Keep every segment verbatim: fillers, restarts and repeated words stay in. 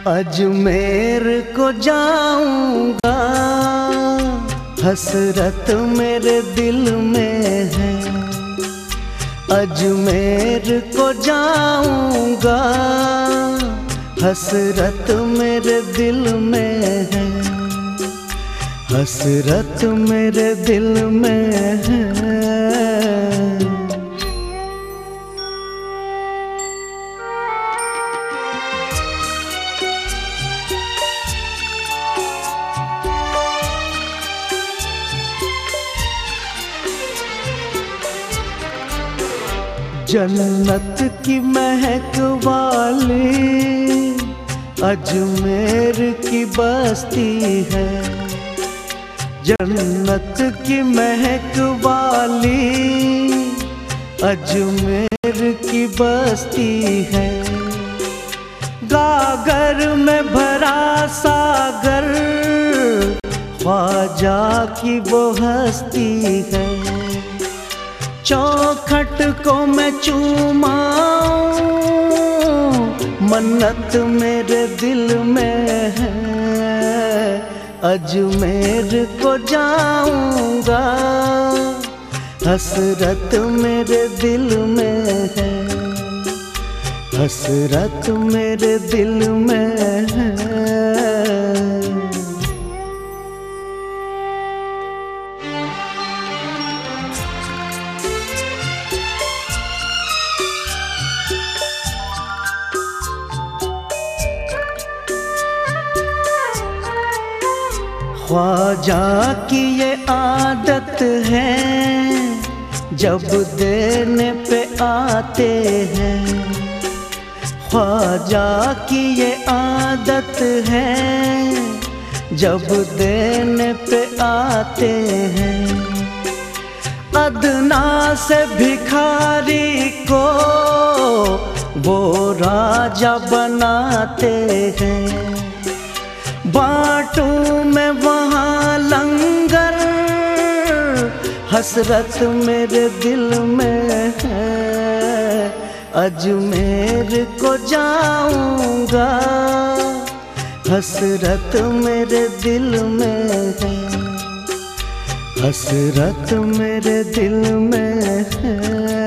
अजमेर को जाऊंगा, हसरत मेरे दिल में है। अजमेर को जाऊंगा, हसरत मेरे दिल में है। हसरत मेरे दिल में है। जन्नत की महक वाली अजमेर की बस्ती है। जन्नत की महक वाली अजमेर की बस्ती है। गागर में भरा सागर ख्वाजा की वो हस्ती है। चौखट को मैं चूमाऊं, मन्नत मेरे दिल में है। अजमेर को जाऊंगा, हसरत मेरे दिल में है। हसरत मेरे दिल में है। ख्वाजा की ये आदत है, जब देने पे आते हैं। ख्वाजा की ये आदत है, जब देने पे आते हैं। अदना से भिखारी को वो राजा बनाते हैं। बाटूं में वहाँ लंगर, हसरत मेरे दिल में है। अजमेर को जाऊंगा, हसरत मेरे दिल में है। हसरत मेरे दिल में है।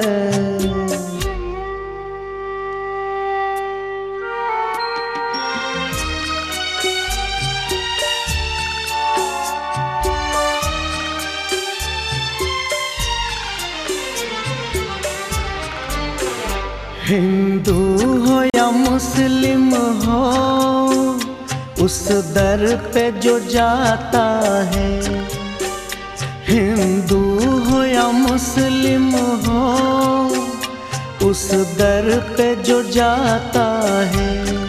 हिंदू हो या मुस्लिम हो, उस दर पे जो जाता है। हिंदू हो या मुस्लिम हो, उस दर पे जो जाता है।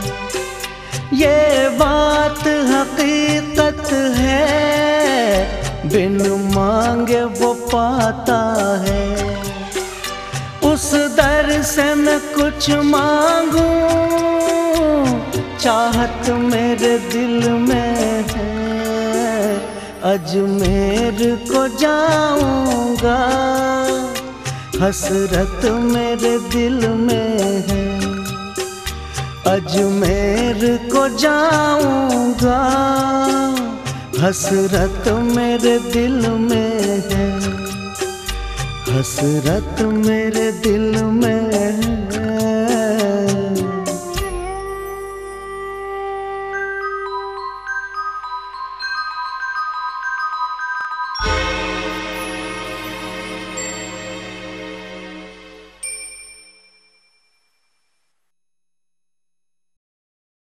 ये बात हकीकत है, बिन मांगे वो पाता है। उस दर से मैं कुछ मांगू, चाहत मेरे दिल में है। अजमेर को जाऊंगा, हसरत मेरे दिल में है। अजमेर को जाऊंगा, हसरत मेरे दिल में है। हसरत मेरे दिल में है।